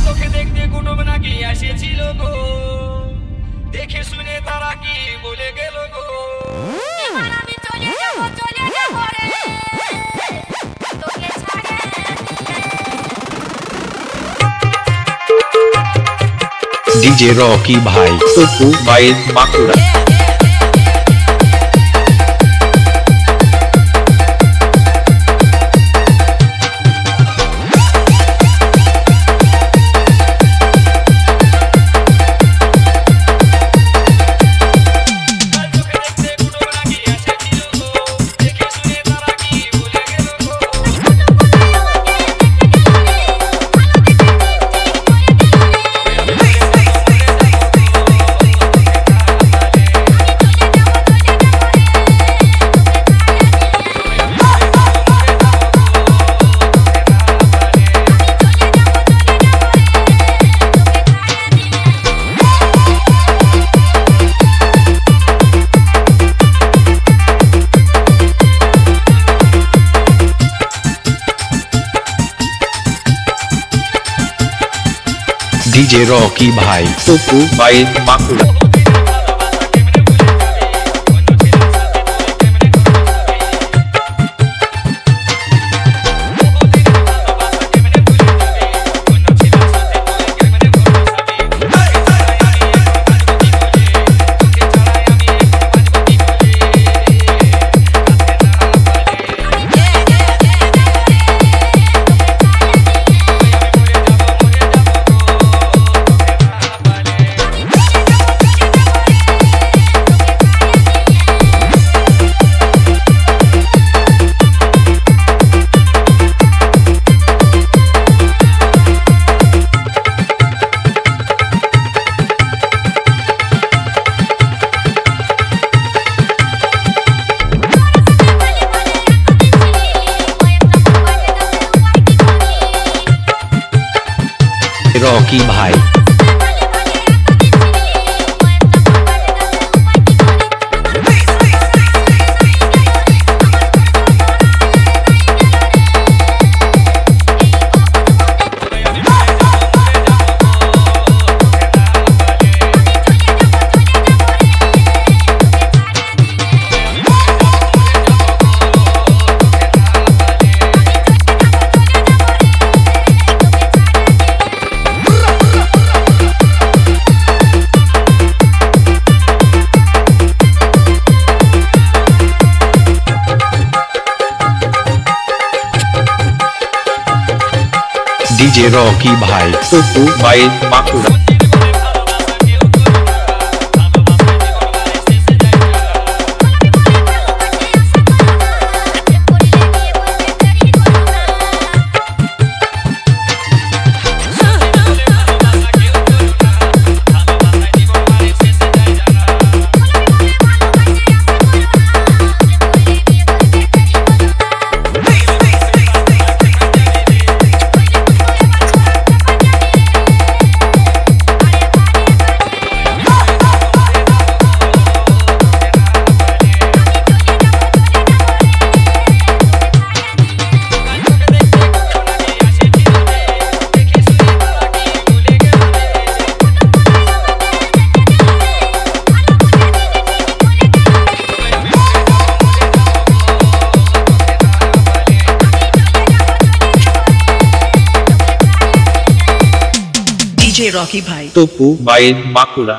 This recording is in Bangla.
তোকে দেখতে কুটুম নাকি এসেছিল গো, দেখে শুনে তারা কি বলে গেল গো। এবার আমি চলে যাব রে, তোকে ছাড়ে डीजे रॉकी भाई Topu by Bankura. DJ Rocky भाई टोपू बाय बांकुड़ा। रॉकी भाई डीजे रॉकी भाई Topu by Bankura. DJ Rocky भाई टोपू बाय बांकुड़ा।